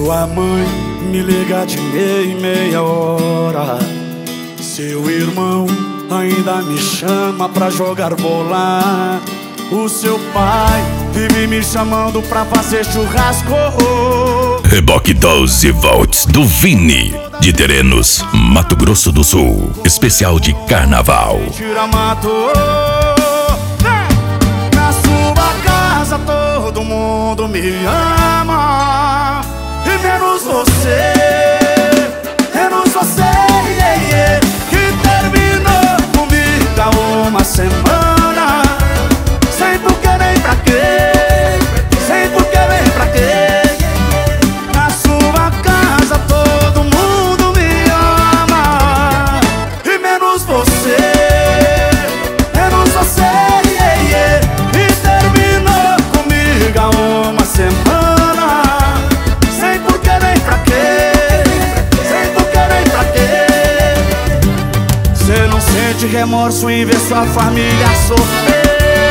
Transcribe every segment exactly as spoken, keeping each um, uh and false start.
Sua mãe me liga de meia em meia hora. Seu irmão ainda me chama pra jogar bola. O seu pai vive me chamando pra fazer churrasco. Reboque doze volts do Vini, de Terenos, Mato Grosso do Sul. Especial de carnaval. Tira mato. Na sua casa todo mundo me ama, e menos você, menos você, yeah, yeah, que terminou comigo há uma semana, sem porquê nem pra quê, sem porquê nem pra quê. Na sua casa todo mundo me ama, e menos você, menos você, yeah, yeah, que terminou comigo há uma semana, sem porquê nem pra quê, sem porquê nem pra quê. Cê não sente remorso em ver sua família sofrer?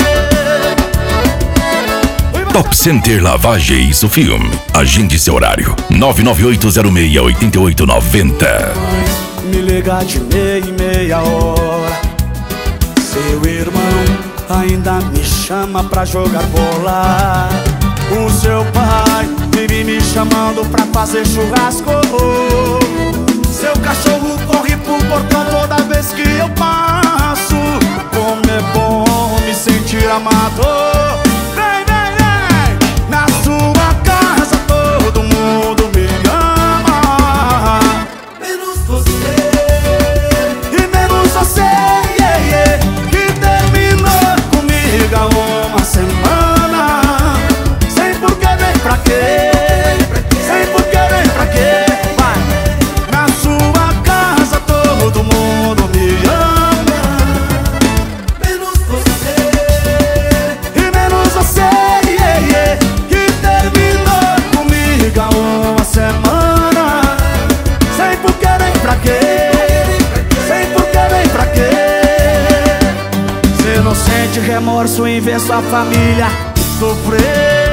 Top Center Lavagens, o filme. Agende seu horário. nove nove oito zero seis oito oito nove zero. Me liga de meia em meia hora. Seu irmão ainda me chama pra jogar bola. O seu pai vive me chamando pra fazer churrasco. Seu cachorro corre pro portão toda vez que eu passo. Como é bom me sentir amado. Vem, vem, vem. Na sua casa todo mundo me ama, menos você, e menos você, yeah, yeah, que terminou comigo há uma semana, sem porquê nem pra quê, sem porquê nem pra quê. Vai. Na sua casa todo mundo me ama, menos você, e menos você, yeah, yeah, que terminou comigo há uma semana, sem porquê nem pra quê, sem porquê nem pra quê. Cê não sente remorso em ver sua família sofrer?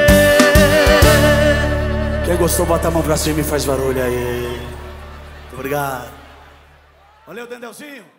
Quem gostou, bota a mão pra cima e faz barulho aí. Muito obrigado. Valeu, Dendelzinho.